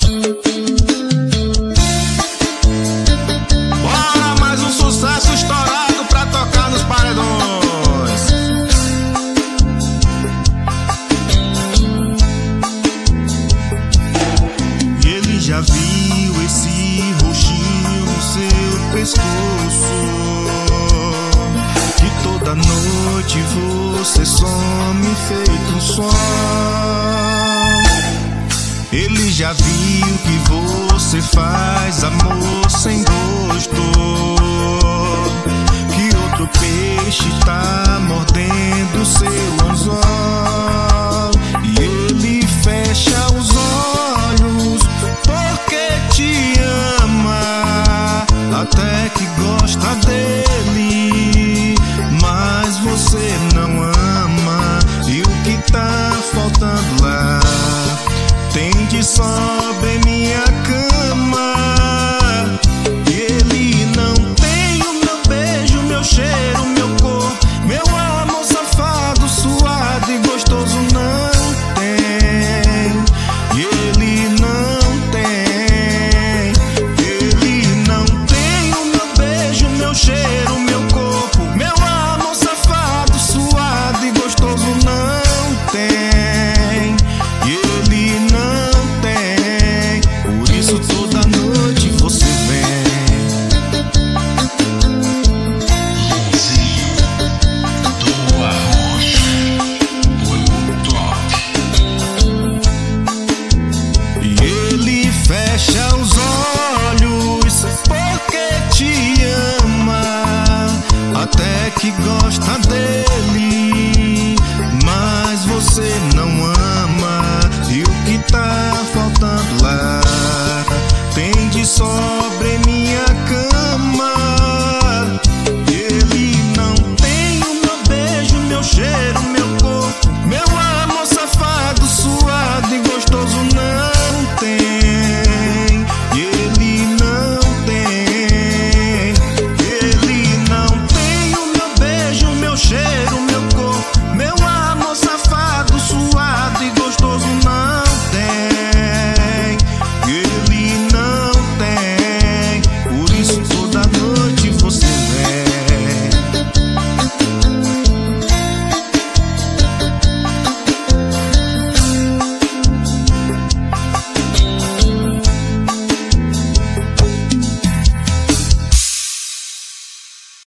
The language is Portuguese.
Bora, mais um sucesso estourado pra tocar nos paredões. Ele já viu esse roxinho no seu pescoço, que toda noite você some feito um sol. Ele já viu que você faz amor sem gosto, que outro peixe tá mordendo seu anzol. E ele fecha os olhos porque te ama, até que gosta dele, mas você não ama. E o que tá faltando lá tem de só